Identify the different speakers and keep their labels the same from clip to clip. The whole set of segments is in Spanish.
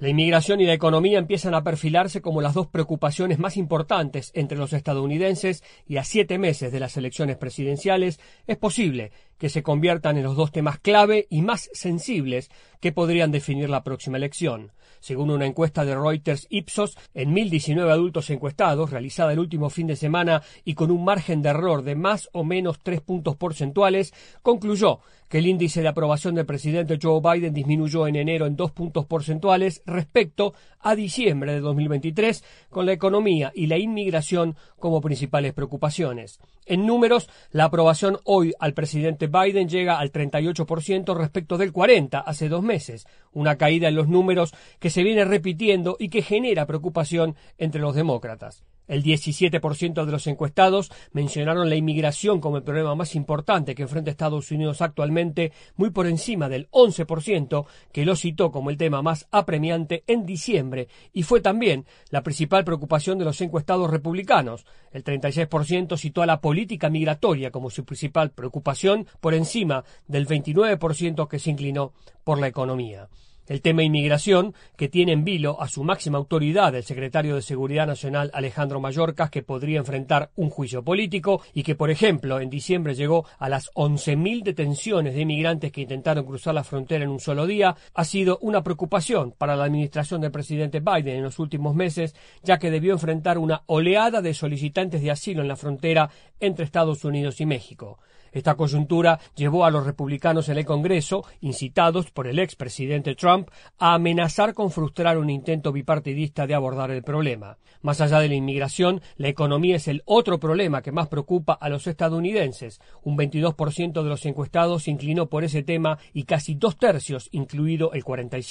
Speaker 1: La inmigración y la economía empiezan a perfilarse como las dos preocupaciones más importantes entre los estadounidenses y a 7 meses de las elecciones presidenciales es posible que se conviertan en los dos temas clave y más sensibles que podrían definir la próxima elección. Según una encuesta de Reuters Ipsos, en 1.019 adultos encuestados, realizada el último fin de semana y con un margen de error de más o menos 3 puntos porcentuales, concluyó que el índice de aprobación del presidente Joe Biden disminuyó en enero en 2 puntos porcentuales respecto a diciembre de 2023, con la economía y la inmigración como principales preocupaciones. En números, la aprobación hoy al presidente Biden llega al 38% respecto del 40% hace 2 meses, una caída en los números que se viene repitiendo y que genera preocupación entre los demócratas. El 17% de los encuestados mencionaron la inmigración como el problema más importante que enfrenta Estados Unidos actualmente, muy por encima del 11% que lo citó como el tema más apremiante en diciembre, y fue también la principal preocupación de los encuestados republicanos. El 36% citó a la política migratoria como su principal preocupación, por encima del 29% que se inclinó por la economía. El tema inmigración, que tiene en vilo a su máxima autoridad, el secretario de Seguridad Nacional Alejandro Mayorkas, que podría enfrentar un juicio político y que, por ejemplo, en diciembre llegó a las 11.000 detenciones de inmigrantes que intentaron cruzar la frontera en un solo día, ha sido una preocupación para la administración del presidente Biden en los últimos meses, ya que debió enfrentar una oleada de solicitantes de asilo en la frontera entre Estados Unidos y México. Esta coyuntura llevó a los republicanos en el Congreso, incitados por el expresidente Trump, a amenazar con frustrar un intento bipartidista de abordar el problema. Más allá de la inmigración, la economía es el otro problema que más preocupa a los estadounidenses. Un 22% de los encuestados se inclinó por ese tema y casi 2/3, incluido el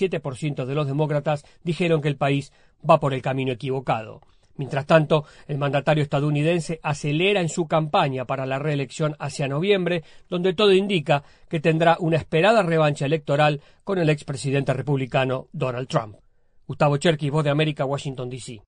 Speaker 1: 47% de los demócratas, dijeron que el país va por el camino equivocado. Mientras tanto, el mandatario estadounidense acelera en su campaña para la reelección hacia noviembre, donde todo indica que tendrá una esperada revancha electoral con el expresidente republicano Donald Trump. Gustavo Cherkis, Voz de América, Washington, D.C.